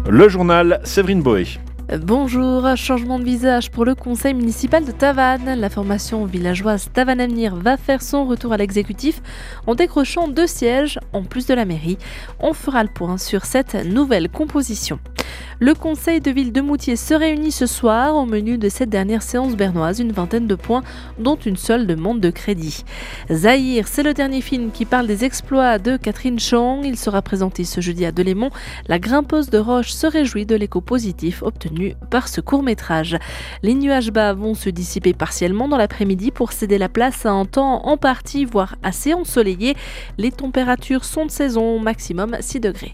Le journal Séverine Boé. Bonjour, changement de visage pour le conseil municipal de Tavannes. La formation villageoise Tavannes Avenir va faire son retour à l'exécutif en décrochant 2 sièges en plus de la mairie. On fera le point sur cette nouvelle composition. Le conseil de ville de Moutier se réunit ce soir. Au menu de cette dernière séance bernoise, une vingtaine de points, dont une seule demande de crédit. Zahir, c'est le dernier film qui parle des exploits de Catherine Chang. Il sera présenté ce jeudi à Delémont. La grimpeuse de roche se réjouit de l'écho positif obtenu par ce court-métrage. Les nuages bas vont se dissiper partiellement dans l'après-midi pour céder la place à un temps en partie, voire assez ensoleillé. Les températures sont de saison, maximum 6 degrés.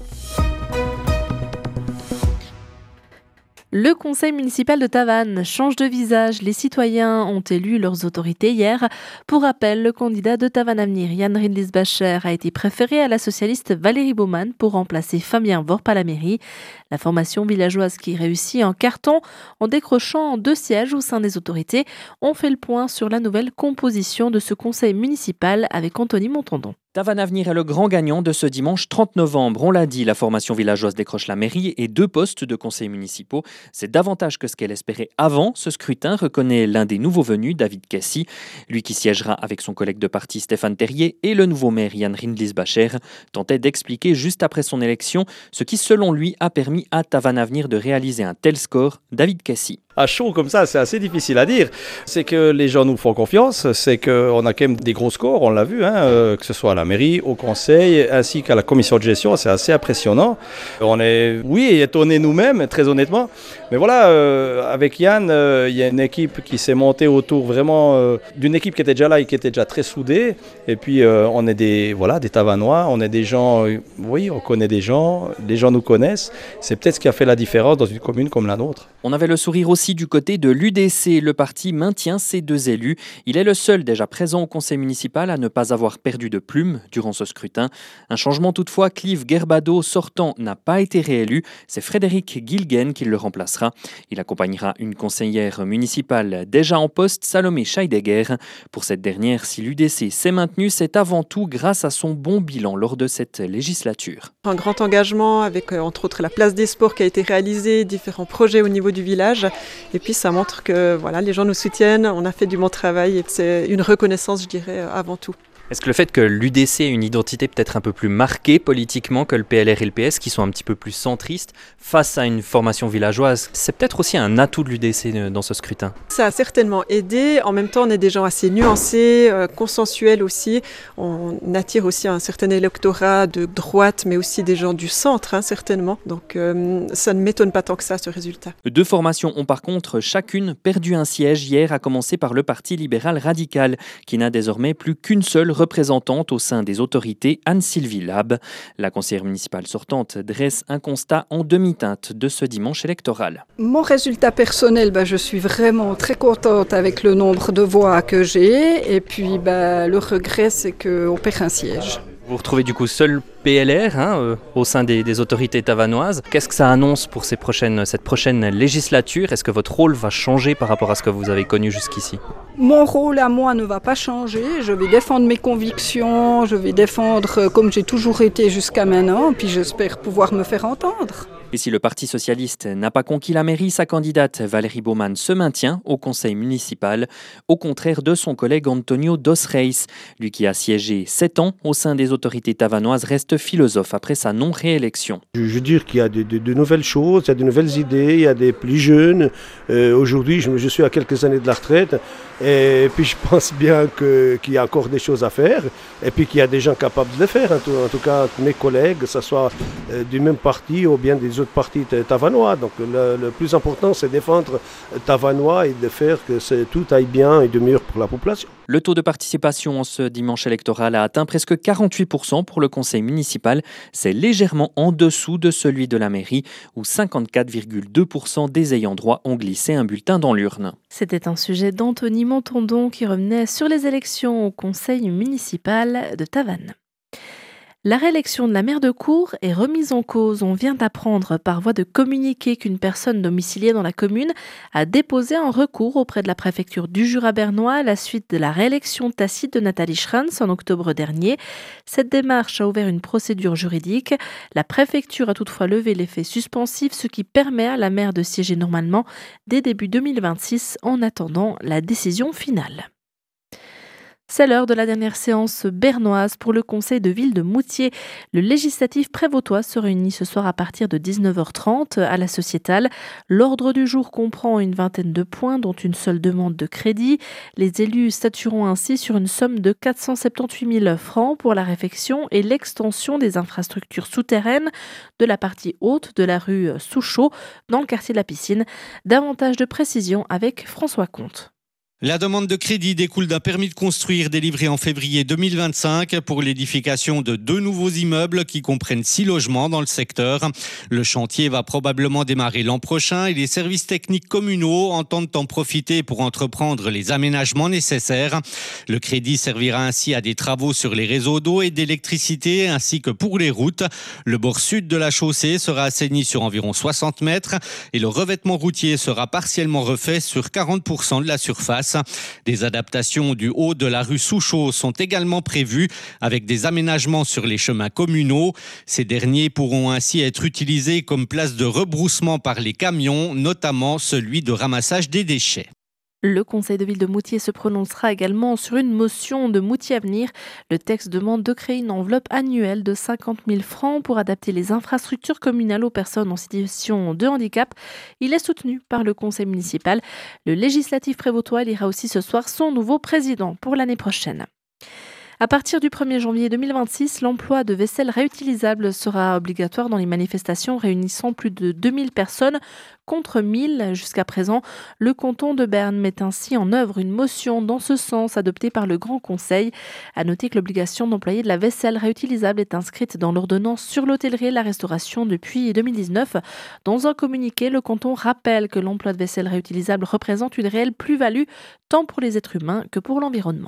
Le conseil municipal de Tavannes change de visage. Les citoyens ont élu leurs autorités hier. Pour rappel, le candidat de Tavannes Avenir, Jan Rindlisbacher, a été préféré à la socialiste Valérie Baumann pour remplacer Fabien Worp à la mairie. La formation villageoise qui réussit en carton en décrochant 2 sièges au sein des autorités. On fait le point sur la nouvelle composition de ce conseil municipal avec Anthony Montandon. Tavannes Avenir est le grand gagnant de ce dimanche 30 novembre. On l'a dit, la formation villageoise décroche la mairie et 2 postes de conseils municipaux. C'est davantage que ce qu'elle espérait avant ce scrutin, reconnaît l'un des nouveaux venus, David Kessy. Lui qui siégera avec son collègue de parti Stéphane Terrier et le nouveau maire Jan Rindlisbacher tentait d'expliquer juste après son élection ce qui selon lui a permis à Tavannes Avenir de réaliser un tel score. David Kessy. À chaud comme ça, c'est assez difficile à dire. C'est que les gens nous font confiance, c'est qu'on a quand même des gros scores, on l'a vu, que ce soit à la mairie, au conseil, ainsi qu'à la commission de gestion, c'est assez impressionnant. On est, oui, étonnés nous-mêmes, très honnêtement. Mais voilà, avec Yann, il y a une équipe qui s'est montée autour vraiment d'une équipe qui était déjà là et qui était déjà très soudée. Et puis on est des Tavannois, on est des gens, oui, on connaît des gens, les gens nous connaissent. C'est peut-être ce qui a fait la différence dans une commune comme la nôtre. On avait le sourire aussi du côté de l'UDC. Le parti maintient ses 2 élus. Il est le seul déjà présent au conseil municipal à ne pas avoir perdu de plume durant ce scrutin. Un changement toutefois, Clive Gerbado, sortant, n'a pas été réélu. C'est Frédéric Guilguen qui le remplacera. Il accompagnera une conseillère municipale déjà en poste, Salomé Scheidegger. Pour cette dernière, si l'UDC s'est maintenu, c'est avant tout grâce à son bon bilan lors de cette législature. Un grand engagement avec entre autres la place des sports qui a été réalisée, différents projets au niveau du village. Et puis ça montre que voilà, les gens nous soutiennent, on a fait du bon travail et c'est une reconnaissance, je dirais, avant tout. Est-ce que le fait que l'UDC ait une identité peut-être un peu plus marquée politiquement que le PLR et le PS, qui sont un petit peu plus centristes, face à une formation villageoise, c'est peut-être aussi un atout de l'UDC dans ce scrutin? Ça a certainement aidé. En même temps, on est des gens assez nuancés, consensuels aussi. On attire aussi un certain électorat de droite, mais aussi des gens du centre, certainement. Donc ça ne m'étonne pas tant que ça, ce résultat. 2 formations ont par contre chacune perdu un siège hier, à commencer par le Parti libéral radical, qui n'a désormais plus qu'une seule représentante au sein des autorités, Anne-Sylvie Lab. La conseillère municipale sortante dresse un constat en demi-teinte de ce dimanche électoral. Mon résultat personnel, je suis vraiment très contente avec le nombre de voix que j'ai. Et puis le regret, c'est qu'on perd un siège. Vous retrouvez du coup seul PLR au sein des autorités tavannoises. Qu'est-ce que ça annonce pour cette prochaine législature? Est-ce que votre rôle va changer par rapport à ce que vous avez connu jusqu'ici? Mon rôle à moi ne va pas changer. Je vais défendre mes convictions, je vais défendre comme j'ai toujours été jusqu'à maintenant, puis j'espère pouvoir me faire entendre. Et si le Parti socialiste n'a pas conquis la mairie, sa candidate Valérie Baumann se maintient au conseil municipal, au contraire de son collègue Antonio Dos Reis. Lui qui a siégé 7 ans au sein des autorités tavannoises reste philosophe après sa non-réélection. Je veux dire qu'il y a de nouvelles choses, il y a de nouvelles idées, il y a des plus jeunes. Aujourd'hui, je suis à quelques années de la retraite et puis je pense bien qu'il y a encore des choses à faire et puis qu'il y a des gens capables de le faire. En tout cas, mes collègues, que ce soit du même parti ou bien des autres partis tavannois. Donc le plus important, c'est défendre Tavannois et de faire que tout aille bien et de mieux pour la population. Le taux de participation en ce dimanche électoral a atteint presque 48% pour le conseil municipal. C'est légèrement en dessous de celui de la mairie, où 54,2% des ayants droit ont glissé un bulletin dans l'urne. C'était un sujet d'Anthony Montandon qui revenait sur les élections au conseil municipal de Tavannes. La réélection de la maire de Cours est remise en cause. On vient d'apprendre par voie de communiqué qu'une personne domiciliée dans la commune a déposé un recours auprès de la préfecture du Jura bernois à la suite de la réélection tacite de Nathalie Schranz en octobre dernier. Cette démarche a ouvert une procédure juridique. La préfecture a toutefois levé l'effet suspensif, ce qui permet à la maire de siéger normalement dès début 2026 en attendant la décision finale. C'est l'heure de la dernière séance bernoise pour le conseil de ville de Moutier. Le législatif prévôtois se réunit ce soir à partir de 19h30 à la Sociétale. L'ordre du jour comprend une vingtaine de points, dont une seule demande de crédit. Les élus statueront ainsi sur une somme de 478 000 francs pour la réfection et l'extension des infrastructures souterraines de la partie haute de la rue Souchot dans le quartier de la Piscine. Davantage de précisions avec François Comte. La demande de crédit découle d'un permis de construire délivré en février 2025 pour l'édification de 2 nouveaux immeubles qui comprennent 6 logements dans le secteur. Le chantier va probablement démarrer l'an prochain et les services techniques communaux entendent en profiter pour entreprendre les aménagements nécessaires. Le crédit servira ainsi à des travaux sur les réseaux d'eau et d'électricité ainsi que pour les routes. Le bord sud de la chaussée sera assaini sur environ 60 mètres et le revêtement routier sera partiellement refait sur 40% de la surface. Des adaptations du haut de la rue Souchot sont également prévues avec des aménagements sur les chemins communaux. Ces derniers pourront ainsi être utilisés comme place de rebroussement par les camions, notamment celui de ramassage des déchets. Le conseil de ville de Moutier se prononcera également sur une motion de Moutier Avenir. Le texte demande de créer une enveloppe annuelle de 50 000 francs pour adapter les infrastructures communales aux personnes en situation de handicap. Il est soutenu par le conseil municipal. Le législatif prévôtois élira aussi ce soir son nouveau président pour l'année prochaine. À partir du 1er janvier 2026, l'emploi de vaisselle réutilisable sera obligatoire dans les manifestations réunissant plus de 2000 personnes contre 1000 jusqu'à présent. Le canton de Berne met ainsi en œuvre une motion dans ce sens adoptée par le Grand Conseil. À noter que l'obligation d'employer de la vaisselle réutilisable est inscrite dans l'ordonnance sur l'hôtellerie et la restauration depuis 2019. Dans un communiqué, le canton rappelle que l'emploi de vaisselle réutilisable représente une réelle plus-value tant pour les êtres humains que pour l'environnement.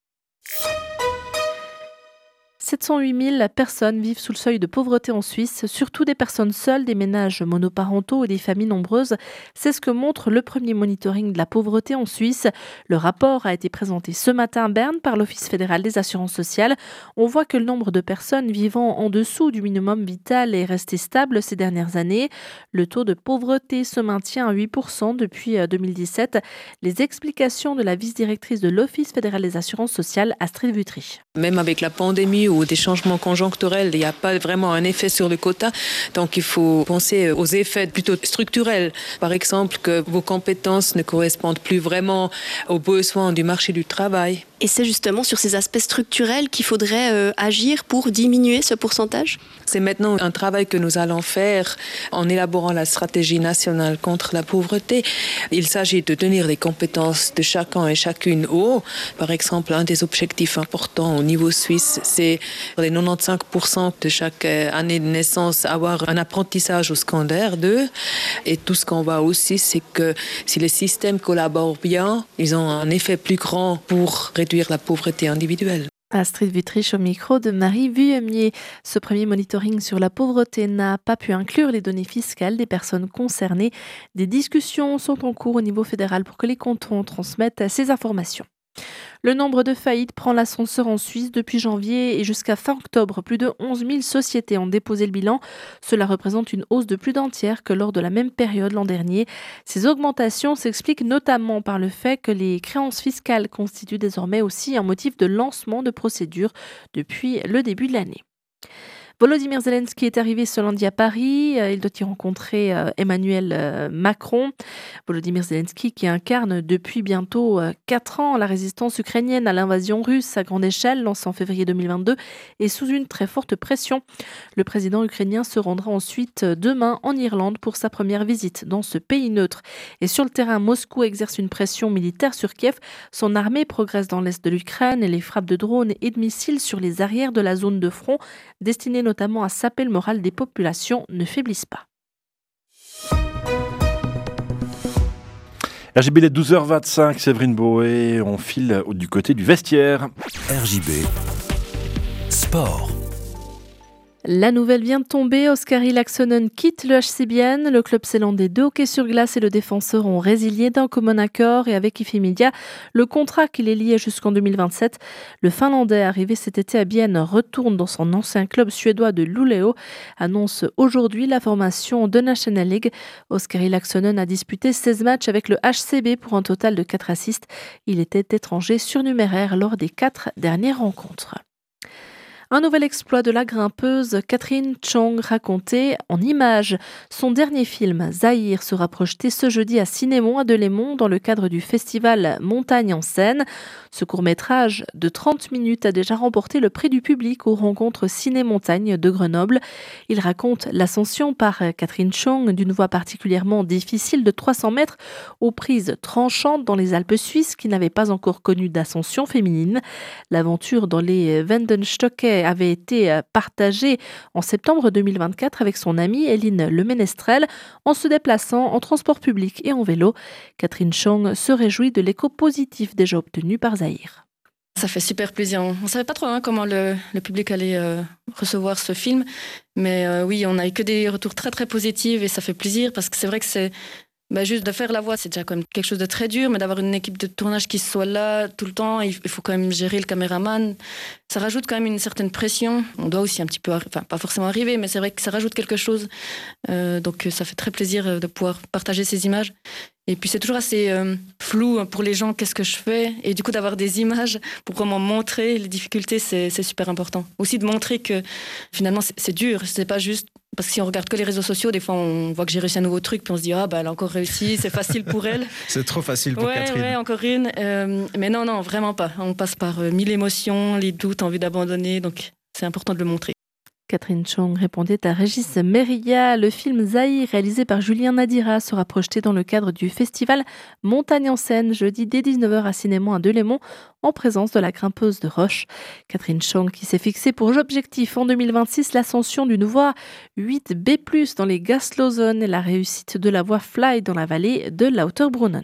708 000 personnes vivent sous le seuil de pauvreté en Suisse, surtout des personnes seules, des ménages monoparentaux et des familles nombreuses. C'est ce que montre le premier monitoring de la pauvreté en Suisse. Le rapport a été présenté ce matin à Berne par l'Office fédéral des assurances sociales. On voit que le nombre de personnes vivant en dessous du minimum vital est resté stable ces dernières années. Le taux de pauvreté se maintient à 8% depuis 2017. Les explications de la vice-directrice de l'Office fédéral des assurances sociales, Astrid Wuttrich. Même avec la pandémie ou des changements conjoncturels, il n'y a pas vraiment un effet sur le quota. Donc il faut penser aux effets plutôt structurels. Par exemple, que vos compétences ne correspondent plus vraiment aux besoins du marché du travail. Et c'est justement sur ces aspects structurels qu'il faudrait agir pour diminuer ce pourcentage ? C'est maintenant un travail que nous allons faire en élaborant la stratégie nationale contre la pauvreté. Il s'agit de tenir les compétences de chacun et chacune haut. Par exemple, un des objectifs importants au niveau suisse, c'est les 95% de chaque année de naissance avoir un apprentissage au secondaire 2. Et tout ce qu'on voit aussi, c'est que si les systèmes collaborent bien, ils ont un effet plus grand pour réduire la pauvreté individuelle. Astrid Wuttrich au micro de Marie Vuillemier. Ce premier monitoring sur la pauvreté n'a pas pu inclure les données fiscales des personnes concernées. Des discussions sont en cours au niveau fédéral pour que les cantons transmettent ces informations. Le nombre de faillites prend l'ascenseur en Suisse depuis janvier et jusqu'à fin octobre. Plus de 11 000 sociétés ont déposé le bilan. Cela représente une hausse de plus d'un tiers que lors de la même période l'an dernier. Ces augmentations s'expliquent notamment par le fait que les créances fiscales constituent désormais aussi un motif de lancement de procédures depuis le début de l'année. Volodymyr Zelensky est arrivé ce lundi à Paris. Il doit y rencontrer Emmanuel Macron. Volodymyr Zelensky qui incarne depuis bientôt 4 ans la résistance ukrainienne à l'invasion russe à grande échelle lancée en février 2022 est sous une très forte pression. Le président ukrainien se rendra ensuite demain en Irlande pour sa première visite dans ce pays neutre. Et sur le terrain, Moscou exerce une pression militaire sur Kiev. Son armée progresse dans l'est de l'Ukraine et les frappes de drones et de missiles sur les arrières de la zone de front destinées notamment à saper le moral des populations, ne faiblissent pas. RJB, il est 12h25, Séverine Boé, on file du côté du vestiaire. RJB, sport. La nouvelle vient de tomber, Oskari Laaksonen quitte le HCBN. Le club zélandais de hockey sur glace et le défenseur ont résilié d'un commun accord et avec Ifemedia, le contrat qui les liait jusqu'en 2027. Le Finlandais arrivé cet été à Bienne retourne dans son ancien club suédois de Luleå, annonce aujourd'hui la formation de National League. Oskari Laaksonen a disputé 16 matchs avec le HCB pour un total de 4 assists. Il était étranger surnuméraire lors des 4 dernières rencontres. Un nouvel exploit de la grimpeuse Catherine Chong raconté en images. Son dernier film, Zahir, sera projeté ce jeudi à Cinémon à Delémont dans le cadre du festival Montagne en scène. Ce court-métrage de 30 minutes a déjà remporté le prix du public aux rencontres Ciné-Montagne de Grenoble. Il raconte l'ascension par Catherine Chong d'une voie particulièrement difficile de 300 mètres aux prises tranchantes dans les Alpes suisses qui n'avaient pas encore connu d'ascension féminine. L'aventure dans les Wendenstocke avait été partagée en septembre 2024 avec son amie Eline Lemenestrel en se déplaçant en transport public et en vélo. Catherine Chong se réjouit de l'écho positif déjà obtenu par Zahir. Ça fait super plaisir. On ne savait pas trop comment le public allait recevoir ce film, mais oui, on n'a eu que des retours très très positifs et ça fait plaisir parce que c'est vrai que c'est juste de faire la voix, c'est déjà quand même quelque chose de très dur, mais d'avoir une équipe de tournage qui soit là tout le temps, il faut quand même gérer le caméraman. Ça rajoute quand même une certaine pression. On doit aussi un petit peu, pas forcément arriver, mais c'est vrai que ça rajoute quelque chose. Donc ça fait très plaisir de pouvoir partager ces images. Et puis c'est toujours assez flou pour les gens, qu'est-ce que je fais ? Et du coup d'avoir des images pour vraiment montrer les difficultés, c'est super important. Aussi de montrer que finalement c'est dur, c'est pas juste... Parce que si on regarde que les réseaux sociaux, des fois on voit que j'ai réussi un nouveau truc, puis on se dit elle a encore réussi, c'est facile pour elle. C'est trop facile pour Catherine. Ouais, encore une. Mais non, vraiment pas. On passe par 1000 émotions, les doutes, envie d'abandonner, donc c'est important de le montrer. Catherine Chong répondait à Régis Merilla. Le film Zahir, réalisé par Julien Nadira, sera projeté dans le cadre du festival Montagne en scène, jeudi dès 19h à Cinémon à Delémont, en présence de la grimpeuse de roche. Catherine Chong qui s'est fixé pour objectif en 2026 l'ascension d'une voie 8B+, dans les Gaslosen et la réussite de la voie Fly dans la vallée de Lauterbrunnen.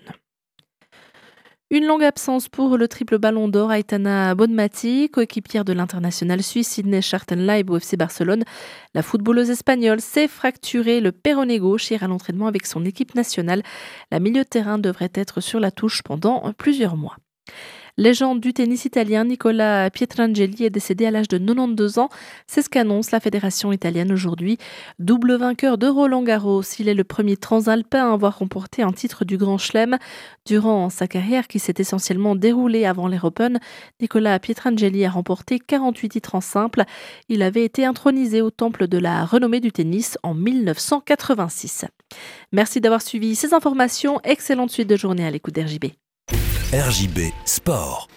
Une longue absence pour le triple ballon d'or Aitana Bonmati, coéquipière de l'international suisse Sydney Schartenleib au FC Barcelone. La footballeuse espagnole s'est fracturée le péroné gauche hier à l'entraînement avec son équipe nationale. La milieu de terrain devrait être sur la touche pendant plusieurs mois. Légende du tennis italien, Nicola Pietrangeli est décédé à l'âge de 92 ans. C'est ce qu'annonce la fédération italienne aujourd'hui. Double vainqueur de Roland-Garros, il est le premier transalpin à avoir remporté un titre du Grand Chelem. Durant sa carrière qui s'est essentiellement déroulée avant l'Air Open, Nicola Pietrangeli a remporté 48 titres en simple. Il avait été intronisé au temple de la renommée du tennis en 1986. Merci d'avoir suivi ces informations. Excellente suite de journée à l'écoute d'RJB. RJB Sport.